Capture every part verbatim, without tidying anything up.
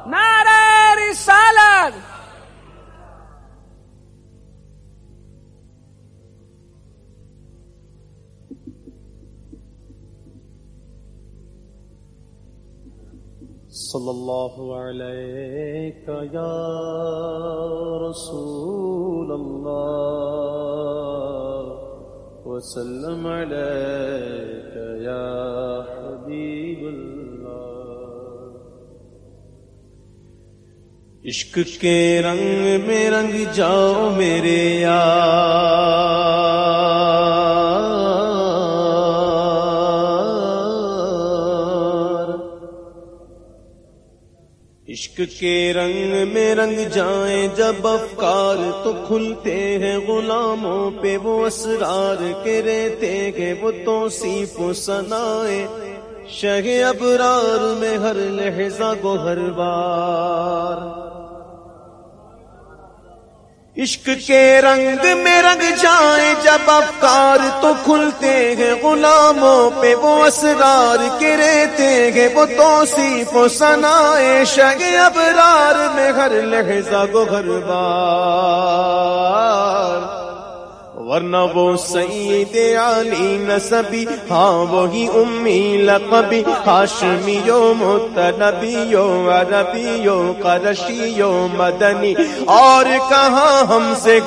نعرہ رسالت صلی اللہ علیہ یا رسول اللہ وسلم علیک یا حبیب اللہ۔ عشق کے رنگ میں رنگ جاؤ میرے یار، عشق کے رنگ میں رنگ جائیں جب افکار تو کھلتے ہیں غلاموں پہ وہ اسرار کے رہتے کہ وہ توصیف و ثنائیں شہ ابرار میں ہر لحظہ کو ہر بار۔ عشق کے رنگ میں رنگ جائیں جب افکار تو کھلتے ہیں غلاموں پہ وہ اسرار کے رہتے ہیں وہ توصیف و ثنائیں شہ ابرار میں ہر لحظہ کو ہر بار۔ ورنہ وہ سید علی نسبی، ہاں وہی امی لقبی، ہاشمیو مطلبیو عربیو قرشیو مدنی، اور کہاں ہم سے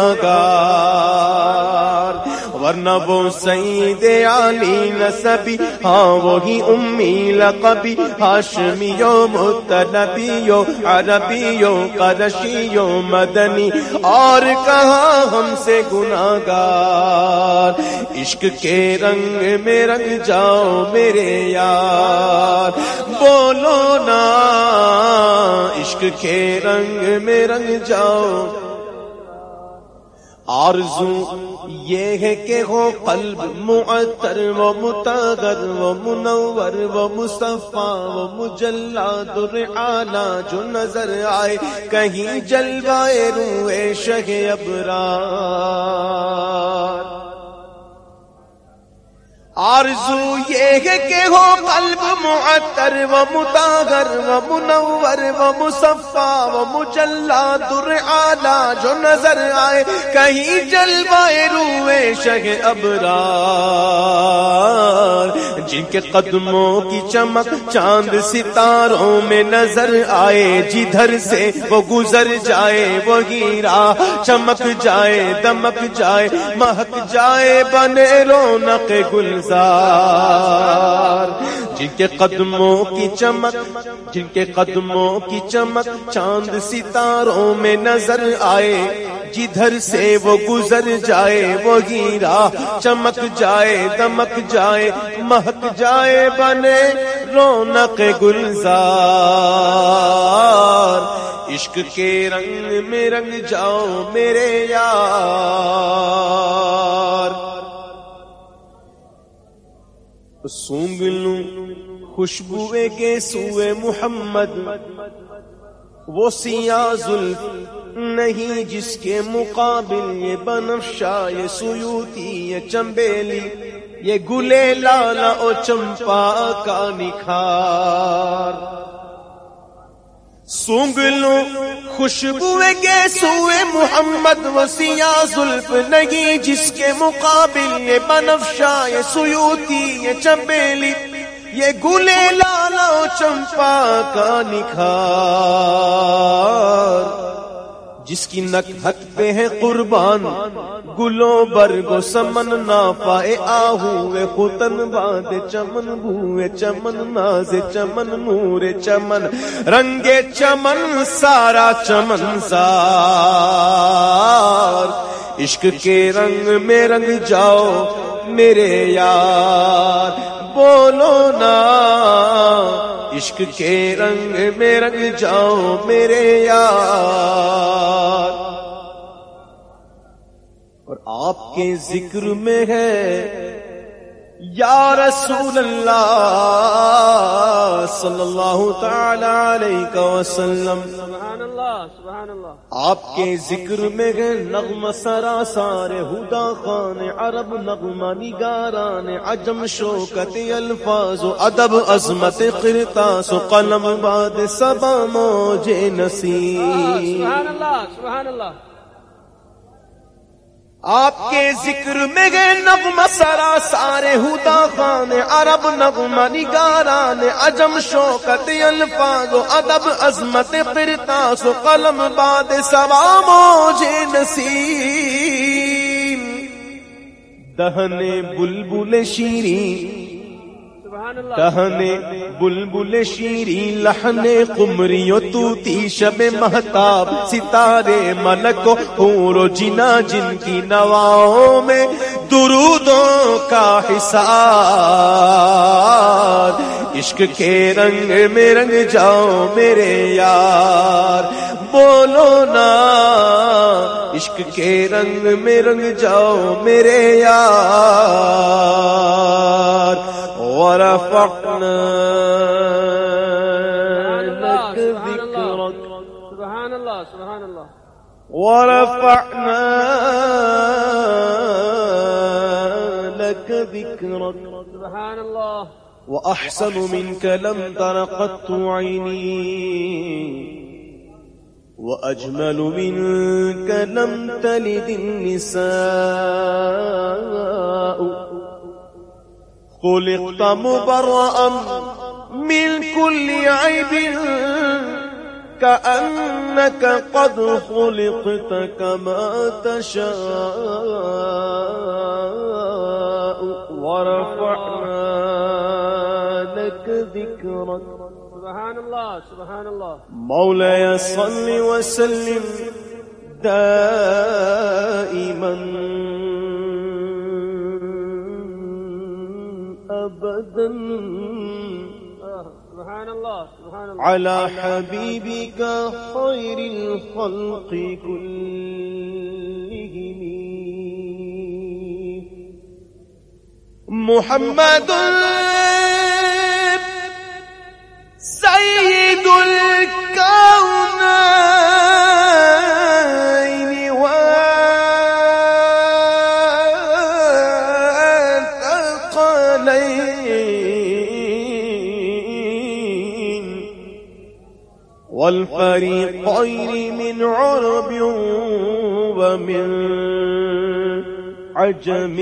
گناہگار۔ ورنہ وہ سید علی نسبی، ہاں وہی امی لقبی، ہاشمیو مطلبیو عربیو قرشیو مدنی، اور کہاں ہم سے گناہگار۔ عشق کے رنگ میں رنگ جاؤ میرے یار، بولو نا عشق کے رنگ میں رنگ جاؤ۔ آرزو یہ ہے کہ ہو قلب معطر و مطہر و منور و مصفی و مجلا در اعلی، جو نظر آئے کہیں جلوائے روح شہ ابرار۔ آرزو یہ ہے کہ ہو قلب معطر و مطہر و منور و مصفی و مجلا در اعلی، جو نظر آئے کہیں جلوائے روح شہ ابرار۔ جن کے قدموں کی چمک چاند ستاروں میں نظر آئے، جدھر سے وہ گزر جائے وہی راہ چمک جائے دمک جائے مہک جائے بنے رونق گلزار۔ جن کے قدموں کی چمک جن کے قدموں کی چمک چاند ستاروں میں نظر آئے، جدھر سے وہ گزر جائے وہی راہ چمک جائے دمک جائے مہک جائے بنے رونق گلزار۔ عشق کے رنگ میں رنگ جاؤ میرے یار، سونگ لوں خوشبوئے کے سوئے محمد، وہ سیاہ زلف نہیں جس کے مقابل یہ بنفشہ یہ سیوتی یہ چمبیلی یہ گلے لالا او چمپا کا نکھار۔ سونگ لوں خوشبوئے کے سوئے محمد، وہ سیاہ زلف نہیں جس کے مقابل یہ بنفشہ یہ سیوتی یہ چمبیلی یہ گلے لالا و چمپا کا نکھار۔ جس کی نکہت پہ ہے قربان گلوں برگو سمن نہ پائے آہوے خطن باد چمن بوئے چمن ناز چمن نور چمن رنگ چمن سارا چمن سار۔ عشق کے رنگ میں رنگ جاؤ میرے یار، بولو نا عشق کے رنگ میں رنگ جاؤ میرے یار۔ اور آپ کے ذکر میں ہے یا رسول اللہ صلی اللہ تعالی علیہ وسلم، سبحان اللہ سبحان اللہ، آپ کے ذکر میں گئے نغمہ سرا سارے ہدا خان عرب، نغمہ نگاران عجم، شوکت الفاظ و ادب، عظمت قرطاس و قلم، باد صبا موج نسیم. سبحان اللہ سبحان اللہ. آپ کے ذکر میں گئے نغمہ سرا سارے ہدا خان عرب، نغمہ نگاران عجم، شوکت الفاظ و ادب، عظمت قرطاس و قلم، باد صبا موج نسیم. دہن بلبل شیریں، دہن بلبل شیریں، لحن قمری و طوطی، شب مہتاب، ستارے ملک و حور و جنا، جن کی نواؤں میں درودوں کا حصار. عشق کے رنگ میں رنگ جاؤ میرے یار، بولو نا عشق کے رنگ میں رنگ جاؤ میرے یار. ورفعنا لك ذكرك، سبحان اللہ سبحان اللہ، ورفعنا لك ذكرك، سبحان اللہ. وأحسن منك لم تر قط عيني، وأجمل منك لم تلد النساء. خلقت مبرأ من كل عيب، كأنك قد خلقت كما تشاء. ورفعنا لك ذكرك، سبحان اللہ سبحان اللہ. مولاي صل وسلم دائما ابدا سبحان اللہ سبحان اللہ، على حبيبك خير الخلق كلهم محمد سيد الكونين والثقلين والفريقين من عرب ومن عجم.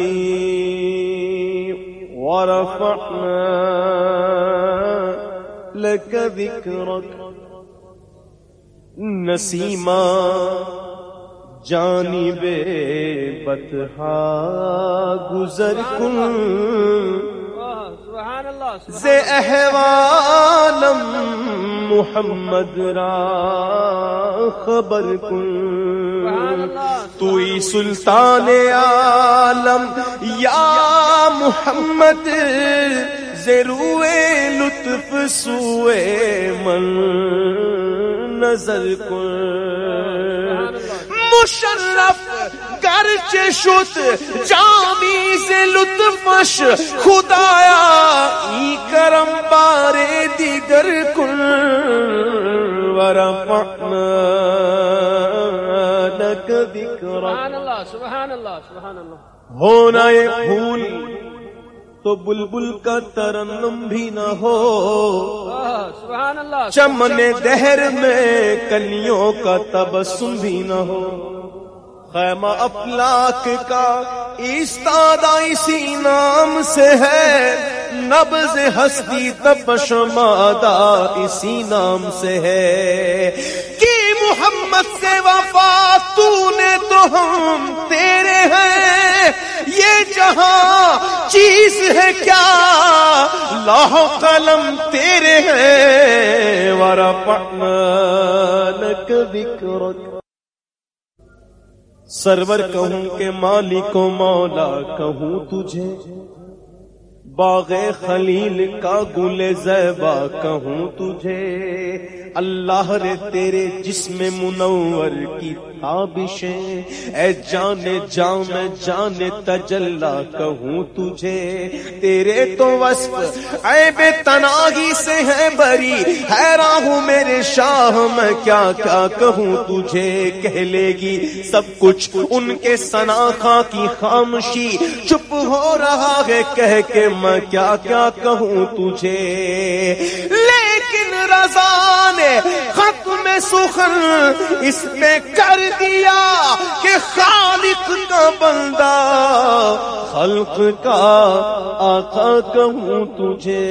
ورفعنا لك ذكرك. نسیما جانب بطحا گزر کن، سبحان اللہ ز احوالم محمد را خبر کن. توئی سلطان عالم یا محمد، ضروے لطف سوئے من نظر کن. مشرف گرچہ شد جامی سے لطفش، خدایا ای کرم بارے دیگر کن. ورفعنا لك ذکرک. سبحان اللہ سبحان اللہ سبحان اللہ. ہونا یہ پھول تو بلبل کا ترنم بھی نہ ہو، سبحان اللہ. چمن دہر میں کلیوں کا تبسم بھی نہ ہو. خیمہ افلاک کا ایستادہ اسی نام سے ہے، نبض ہستی تپش مادہ اسی نام سے ہے. کہ محمد سے وفا تو نے تو ہم تیرے ہیں، یہ جہاں چیز ہے کیا لوح قلم تیرے ہیں. ورفعنا لك ذکرک. سرور کہوں کہ مالک و مولا کہوں تجھے، باغ خلیل کا گل زیبا کہوں تجھے، اللہ رے تیرے جسم منور کی تابشیں، اے جانے جان میں جانے تجلا کہوں تجھے، تیرے تو وصف عیب تناہی سے ہے بری، حیران ہوں میرے شاہ میں کیا کیا کہوں تجھے، کہہ لے گی سب کچھ ان کے ثناء کی خاموشی، چپ ہو رہا ہے کہہ کے میں کیا کیا کہوں تجھے، لیکن رضا نے ختم سخن اس پہ کر دیا کہ خالق کا بندہ خلق کا آقا کہوں تجھے،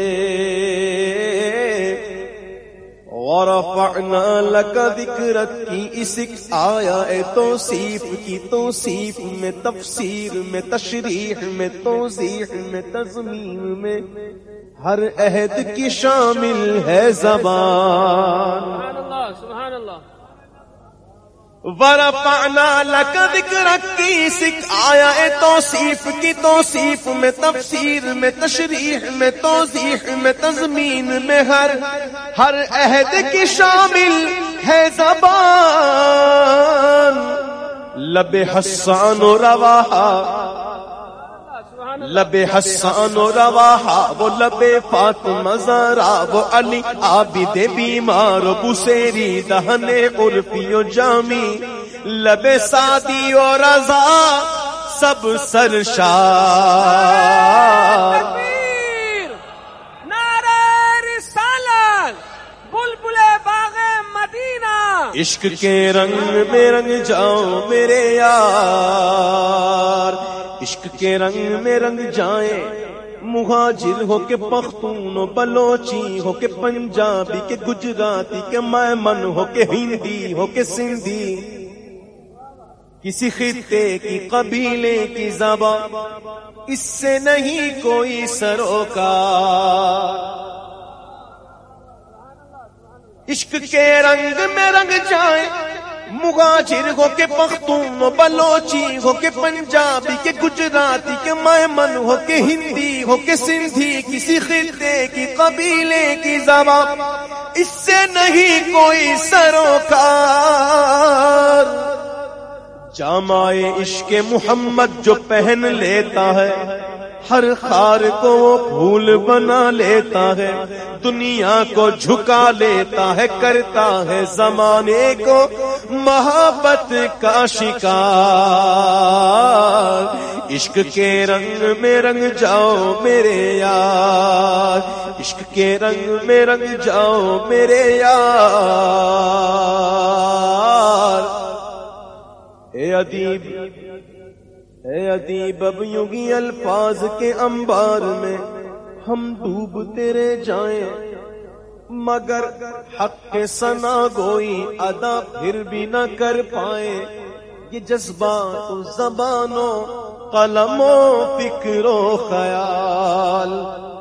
وَرَفَعْنَا لَكَ ذِكْرَكَ کی اس آیا توصیف کی توصیف میں، تفسیر میں، تشریح میں، توضیح میں، تضمین میں، ہر عہد کی شامل ہے زبان۔ سبحان اللہ سبحان اللہ۔ وَرَفَعْنَا لَكَ ذِكْرَكَ کی سکھ آیا توصیف کی توصیف میں، تفسیر میں، تشریح میں، توضیح میں، تضمین میں، ہر ہر عہد کی شامل ہے زبان، لب حسان و رواحہ، لب حسان و رواحہ وہ لب فاطمہ زہرا، وہ علی عابد بیمار و بصیری دہن عرفی و جامی، لب سعدی و رضا سب سرشار، نعرہ رسالت بلبل باغ مدینہ، عشق کے رنگ میں رنگ جاؤ میرے یار، عشق کے رنگ میں رنگ جائیں، مہاجر ہو کے پختون و بلوچی ہو کے پنجابی کے گجراتی کے میمن ہو کے ہندی ہو کے سندھی، کسی خطے کی قبیلے کی زبان اس سے نہیں کوئی سروکار، عشق کے رنگ میں رنگ جائیں، مہاجر ہو کے پختون و بلوچی ہو کے پنجابی کے گجراتی کے میمن ہو کے ہندی ہو کے سندھی، کسی خطے کی قبیلے کی زبان اس سے نہیں کوئی سروکار، جامع عشق محمد جو پہن لیتا ہے ہر خار کو وہ پھول بنا لیتا ہے، دنیا کو جھکا لیتا ہے، کرتا ہے زمانے کو محبت کا شکار، عشق کے رنگ میں رنگ جاؤ میرے یار، عشق کے رنگ میں رنگ جاؤ میرے یار، اے ادیب اے ادیب اب یوں ہی الفاظ کے انبار میں ہم ڈوبتے رہ جائیں، مگر حق کے ثنا گوئی ادا پھر بھی نہ کر پائیں، یہ جذبات و زبانوں قلم و فکر و خیال،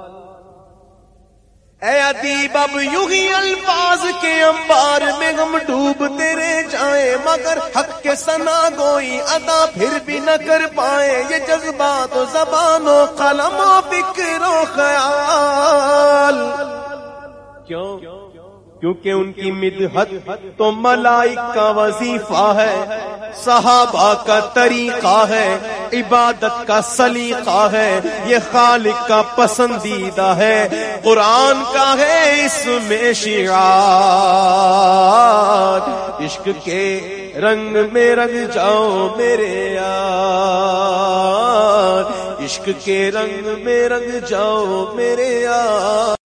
اے ادیب اب یوں ہی الفاظ کے انبار میں ہم ڈوبتے رہ جائیں، مگر حق کے ثنا گوئی ادا پھر بھی نہ کر پائے، یہ جذبات و زبان و قلم و فکر و خیال، کیوں کیونکہ ان کی مدحت تو ملائک کا وظیفہ ہے، صحابہ کا طریقہ ہے، عبادت کا سلیقہ ہے، یہ خالق کا پسندیدہ ہے، قرآن کا ہے اس میں شعار، عشق کے رنگ میں رنگ جاؤ میرے یار، عشق کے رنگ میں رنگ جاؤ میرے یار۔